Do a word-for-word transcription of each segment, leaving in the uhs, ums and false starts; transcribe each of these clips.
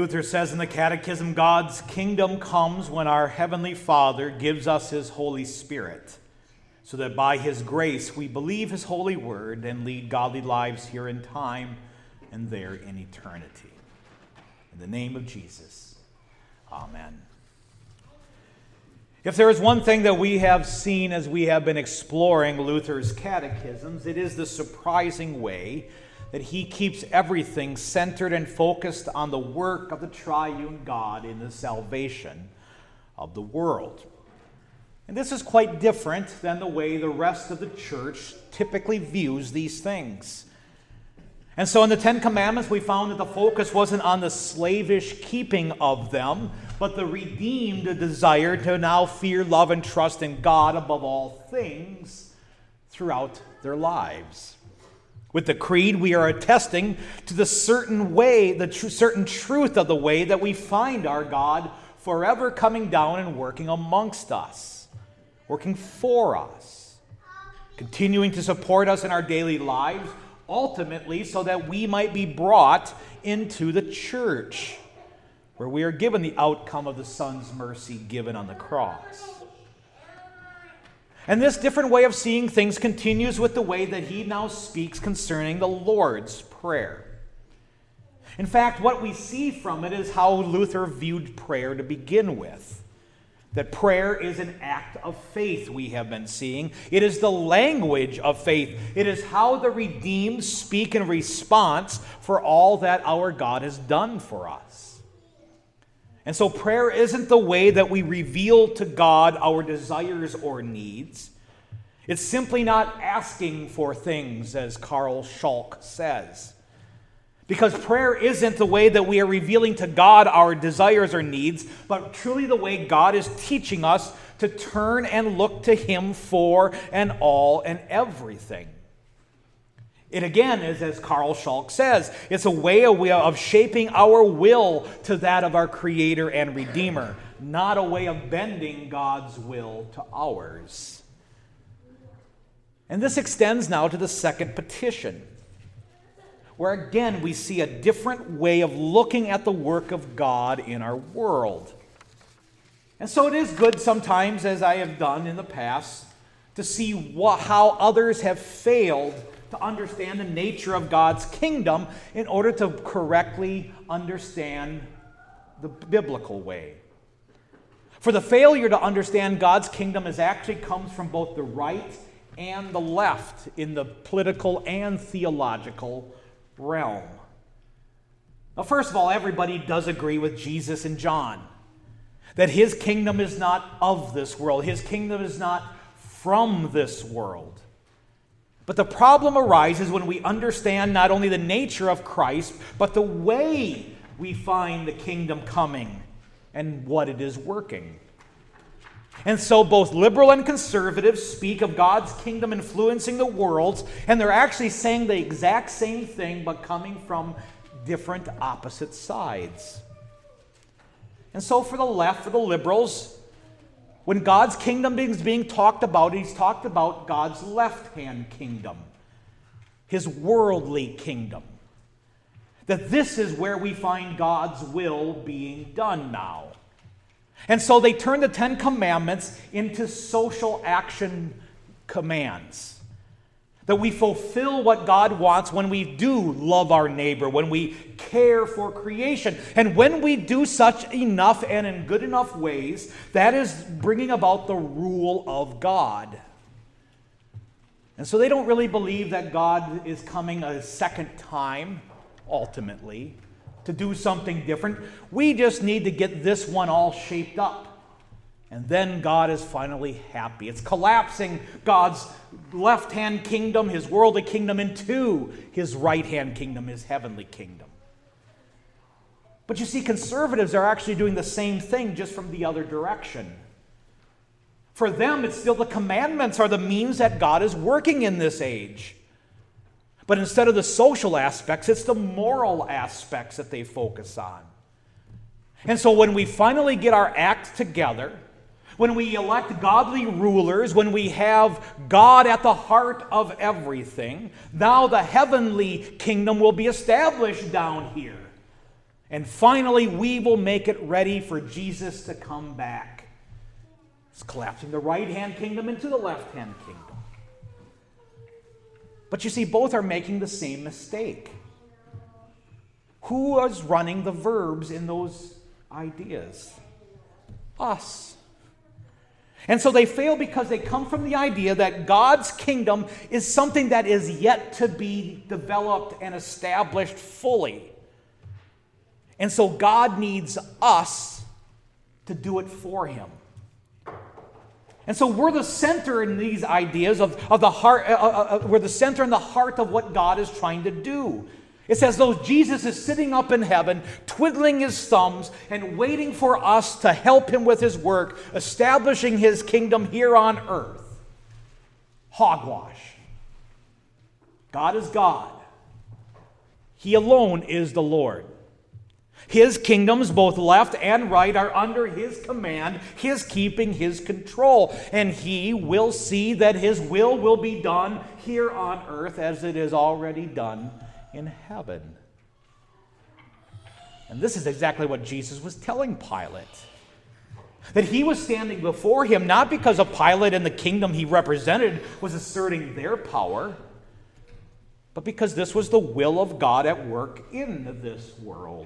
Luther says in the Catechism, God's kingdom comes when our Heavenly Father gives us His Holy Spirit, so that by His grace we believe His holy word and lead godly lives here in time and there in eternity. In the name of Jesus, amen. If there is one thing that we have seen as we have been exploring Luther's catechisms, it is the surprising way that he keeps everything centered and focused on the work of the triune God in the salvation of the world. And this is quite different than the way the rest of the church typically views these things. And so in the Ten Commandments, we found that the focus wasn't on the slavish keeping of them, but the redeemed desire to now fear, love, and trust in God above all things throughout their lives. With the creed, we are attesting to the certain way, the tr- certain truth of the way that we find our God forever coming down and working amongst us, working for us, continuing to support us in our daily lives, ultimately so that we might be brought into the church, where we are given the outcome of the Son's mercy given on the cross. And this different way of seeing things continues with the way that he now speaks concerning the Lord's Prayer. In fact, what we see from it is how Luther viewed prayer to begin with. That prayer is an act of faith, we have been seeing. It is the language of faith. It is how the redeemed speak in response for all that our God has done for us. And so prayer isn't the way that we reveal to God our desires or needs. It's simply not asking for things, as Karl Schalk says. Because prayer isn't the way that we are revealing to God our desires or needs, but truly the way God is teaching us to turn and look to Him for and all and everything. It again is, as Karl Schalk says, it's a way of shaping our will to that of our Creator and Redeemer, not a way of bending God's will to ours. And this extends now to the second petition, where again we see a different way of looking at the work of God in our world. And so it is good sometimes, as I have done in the past, to see what, how others have failed to understand the nature of God's kingdom in order to correctly understand the biblical way. For the failure to understand God's kingdom is actually comes from both the right and the left in the political and theological realm. Now, first of all, everybody does agree with Jesus and John that His kingdom is not of this world. His kingdom is not from this world. But the problem arises when we understand not only the nature of Christ, but the way we find the kingdom coming and what it is working. And so both liberal and conservative speak of God's kingdom influencing the world, and they're actually saying the exact same thing, but coming from different opposite sides. And so for the left, for the liberals, when God's kingdom is being talked about, He's talked about God's left-hand kingdom, His worldly kingdom. That this is where we find God's will being done now. And so they turn the Ten Commandments into social action commands. That we fulfill what God wants when we do love our neighbor, when we care for creation. And when we do such enough and in good enough ways, that is bringing about the rule of God. And so they don't really believe that God is coming a second time, ultimately, to do something different. We just need to get this one all shaped up. And then God is finally happy. It's collapsing God's left-hand kingdom, His worldly kingdom, into His right-hand kingdom, His heavenly kingdom. But you see, conservatives are actually doing the same thing, just from the other direction. For them, it's still the commandments are the means that God is working in this age. But instead of the social aspects, it's the moral aspects that they focus on. And so when we finally get our act together, when we elect godly rulers, when we have God at the heart of everything, now the heavenly kingdom will be established down here. And finally, we will make it ready for Jesus to come back. It's collapsing the right-hand kingdom into the left-hand kingdom. But you see, both are making the same mistake. Who is running the verbs in those ideas? Us. And so they fail because they come from the idea that God's kingdom is something that is yet to be developed and established fully. And so God needs us to do it for him. And so we're the center in these ideas of, of the heart, uh, uh, uh, we're the center in the heart of what God is trying to do. It's as though Jesus is sitting up in heaven, twiddling his thumbs and waiting for us to help him with his work, establishing his kingdom here on earth. Hogwash. God is God. He alone is the Lord. His kingdoms, both left and right, are under his command, his keeping, his control. And he will see that his will will be done here on earth as it is already done in heaven. And this is exactly what Jesus was telling Pilate. That he was standing before him not because a Pilate and the kingdom he represented was asserting their power, but because this was the will of God at work in this world.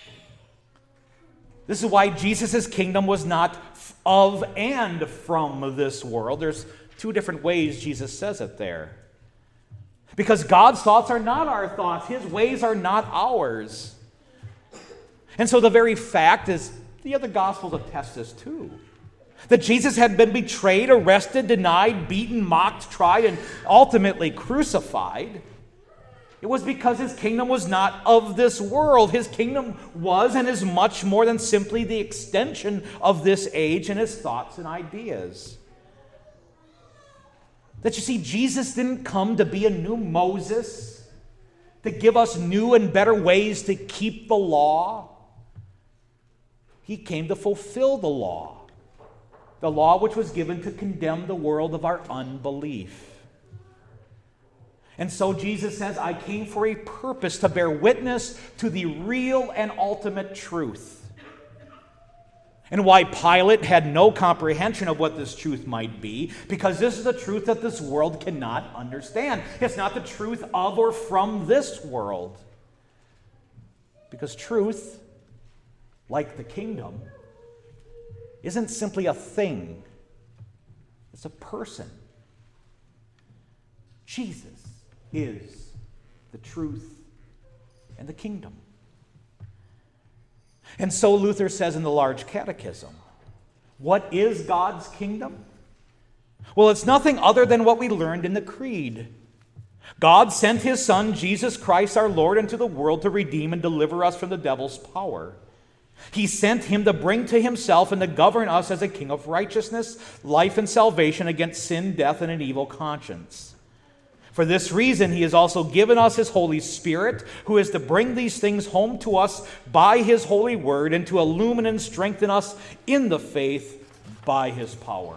This is why Jesus' kingdom was not of and from this world. There's two different ways Jesus says it there. Because God's thoughts are not our thoughts. His ways are not ours. And so the very fact is, the other Gospels attest this too. That Jesus had been betrayed, arrested, denied, beaten, mocked, tried, and ultimately crucified. It was because his kingdom was not of this world. His kingdom was and is much more than simply the extension of this age and his thoughts and ideas. That you see, Jesus didn't come to be a new Moses, to give us new and better ways to keep the law. He came to fulfill the law, the law which was given to condemn the world of our unbelief. And so Jesus says, I came for a purpose, to bear witness to the real and ultimate truth. And why Pilate had no comprehension of what this truth might be, because this is a truth that this world cannot understand. It's not the truth of or from this world. Because truth, like the kingdom, isn't simply a thing. It's a person. Jesus is the truth and the kingdom. And so Luther says in the Large Catechism, what is God's kingdom? Well, it's nothing other than what we learned in the Creed. God sent his Son, Jesus Christ our Lord, into the world to redeem and deliver us from the devil's power. He sent him to bring to himself and to govern us as a king of righteousness, life, and salvation against sin, death, and an evil conscience. For this reason, he has also given us his Holy Spirit, who is to bring these things home to us by his holy word and to illumine and strengthen us in the faith by his power.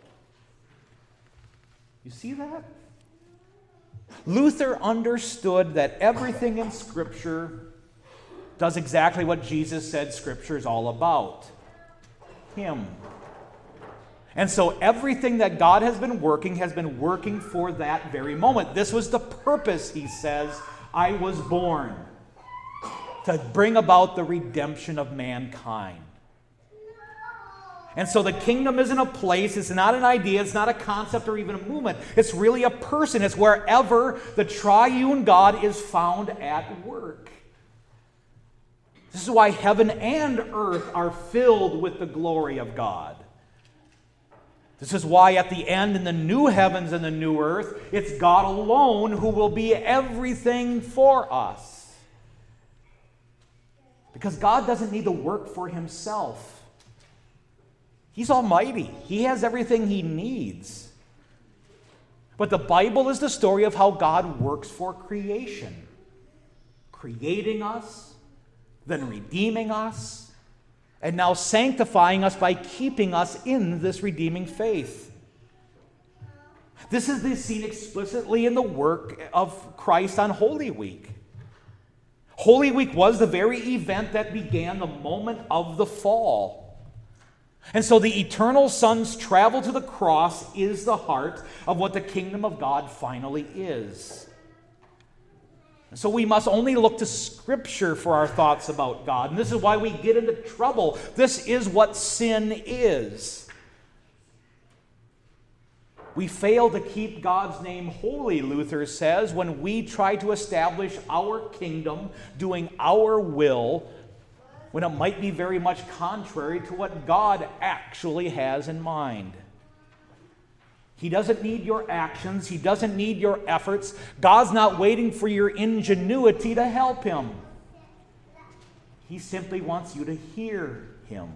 You see that? Luther understood that everything in Scripture does exactly what Jesus said Scripture is all about. Him. And so everything that God has been working has been working for that very moment. This was the purpose, he says, I was born, to bring about the redemption of mankind. And so the kingdom isn't a place, it's not an idea, it's not a concept or even a movement. It's really a person. It's wherever the triune God is found at work. This is why heaven and earth are filled with the glory of God. This is why at the end, in the new heavens and the new earth, it's God alone who will be everything for us. Because God doesn't need to work for himself. He's almighty. He has everything he needs. But the Bible is the story of how God works for creation. Creating us, then redeeming us, and now sanctifying us by keeping us in this redeeming faith. This is seen explicitly in the work of Christ on Holy Week. Holy Week was the very event that began the moment of the fall. And so the eternal Son's travel to the cross is the heart of what the kingdom of God finally is. And so we must only look to Scripture for our thoughts about God. And this is why we get into trouble. This is what sin is. We fail to keep God's name holy, Luther says, when we try to establish our kingdom, doing our will, when it might be very much contrary to what God actually has in mind. He doesn't need your actions. He doesn't need your efforts. God's not waiting for your ingenuity to help him. He simply wants you to hear him.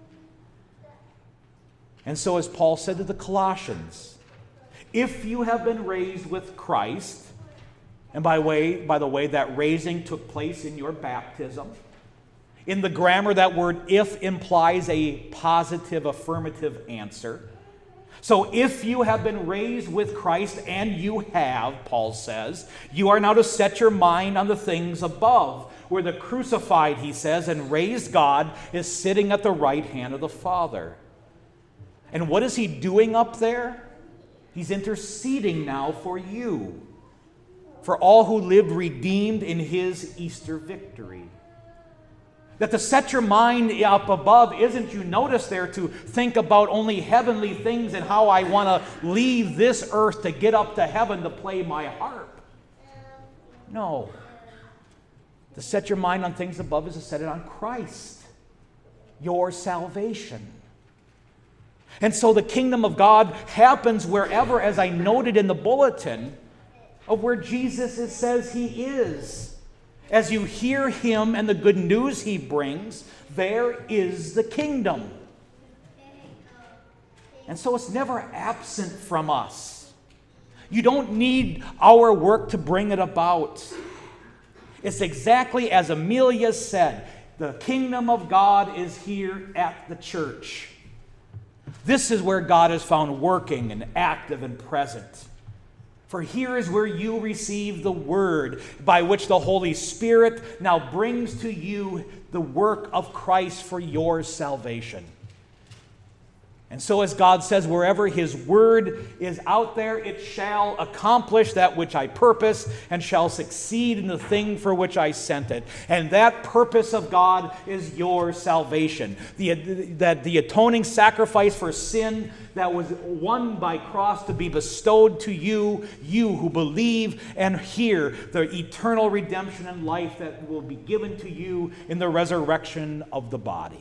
And so, as Paul said to the Colossians, if you have been raised with Christ, and by way, by the way, that raising took place in your baptism. In the grammar, that word if implies a positive affirmative answer. So if you have been raised with Christ, and you have, Paul says, you are now to set your mind on the things above, where the crucified, he says, and raised God is sitting at the right hand of the Father. And what is he doing up there? He's interceding now for you, for all who lived redeemed in his Easter victory. That to set your mind up above isn't, you notice there, to think about only heavenly things and how I want to leave this earth to get up to heaven to play my harp. No. To set your mind on things above is to set it on Christ, your salvation. And so the kingdom of God happens wherever, as I noted in the bulletin, of where Jesus is, says he is. As you hear him and the good news he brings, there is the kingdom. And so it's never absent from us. You don't need our work to bring it about. It's exactly as Amelia said, the kingdom of God is here at the church. This is where God is found working and active and present. For here is where you receive the word by which the Holy Spirit now brings to you the work of Christ for your salvation. And so, as God says, wherever his word is out there, it shall accomplish that which I purpose and shall succeed in the thing for which I sent it. And that purpose of God is your salvation. The, that the atoning sacrifice for sin that was won by cross to be bestowed to you, you who believe and hear, the eternal redemption and life that will be given to you in the resurrection of the body.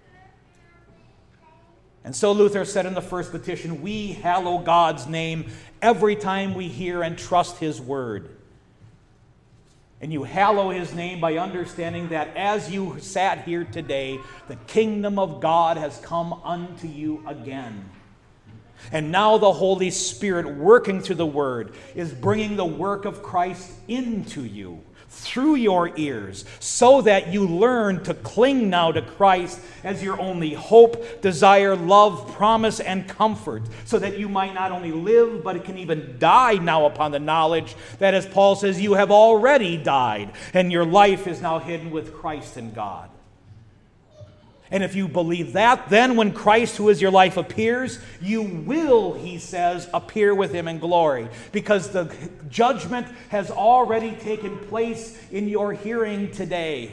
And so Luther said in the first petition, we hallow God's name every time we hear and trust his word. And you hallow his name by understanding that as you sat here today, the kingdom of God has come unto you again. And now the Holy Spirit, working through the word, is bringing the work of Christ into you, through your ears, so that you learn to cling now to Christ as your only hope, desire, love, promise, and comfort, so that you might not only live, but it can even die now upon the knowledge that, as Paul says, you have already died, and your life is now hidden with Christ in God. And if you believe that, then when Christ, who is your life, appears, you will, he says, appear with him in glory. Because the judgment has already taken place in your hearing today.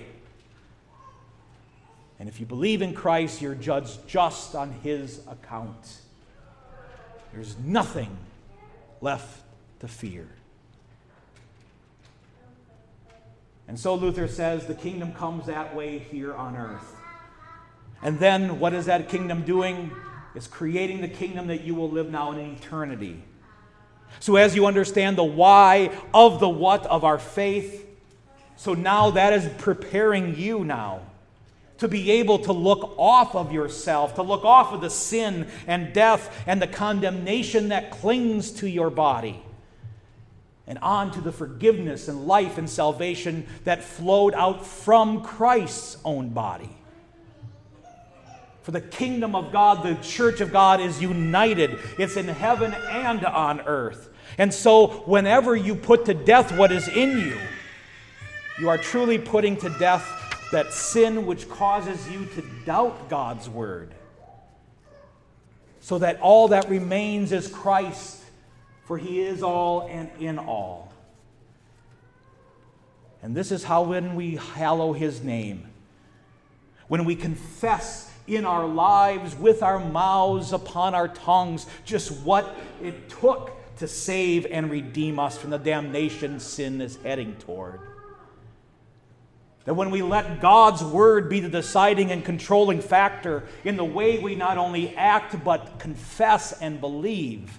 And if you believe in Christ, you're judged just on his account. There's nothing left to fear. And so Luther says the kingdom comes that way here on earth. And then what is that kingdom doing? It's creating the kingdom that you will live now in eternity. So as you understand the why of the what of our faith, so now that is preparing you now to be able to look off of yourself, to look off of the sin and death and the condemnation that clings to your body, and on to the forgiveness and life and salvation that flowed out from Christ's own body. For the kingdom of God, the church of God, is united. It's in heaven and on earth. And so whenever you put to death what is in you, You are truly putting to death that sin which causes you to doubt God's word, so that all that remains is Christ, for he is all and in all. And this is how when we hallow his name, when we confess in our lives with our mouths upon our tongues just what it took to save and redeem us from the damnation sin is heading toward. That when we let God's word be the deciding and controlling factor in the way we not only act but confess and believe,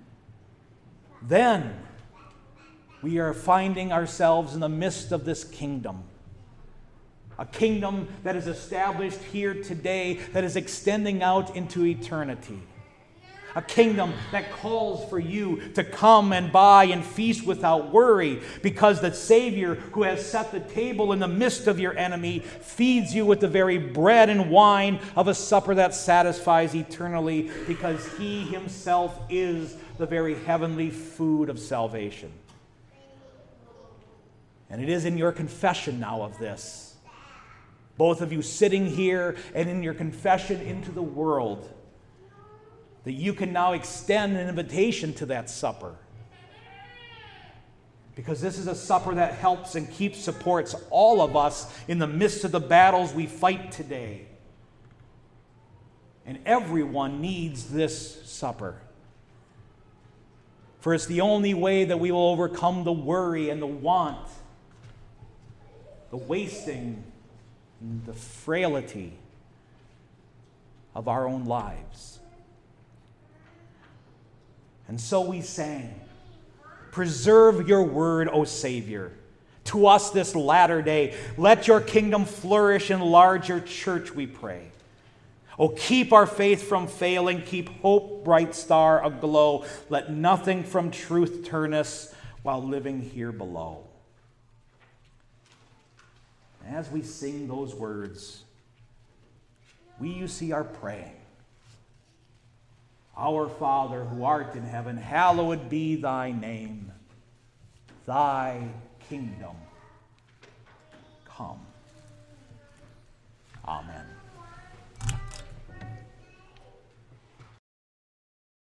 then we are finding ourselves in the midst of this kingdom. A kingdom that is established here today, that is extending out into eternity. A kingdom that calls for you to come and buy and feast without worry, because the Savior who has set the table in the midst of your enemy feeds you with the very bread and wine of a supper that satisfies eternally, because he himself is the very heavenly food of salvation. And it is in your confession now of this, both of you sitting here and in your confession into the world, that you can now extend an invitation to that supper. Because this is a supper that helps and keeps, supports all of us in the midst of the battles we fight today. And everyone needs this supper. For it's the only way that we will overcome the worry and the want, the wasting, and the frailty of our own lives. And so we sang, "Preserve your word, O Savior, to us this latter day. Let your kingdom flourish, enlarge your church, we pray. Oh, keep our faith from failing, keep hope, bright star, aglow. Let nothing from truth turn us while living here below." As we sing those words, we, you see, are praying. Our Father, who art in heaven, hallowed be thy name. Thy kingdom come. Amen.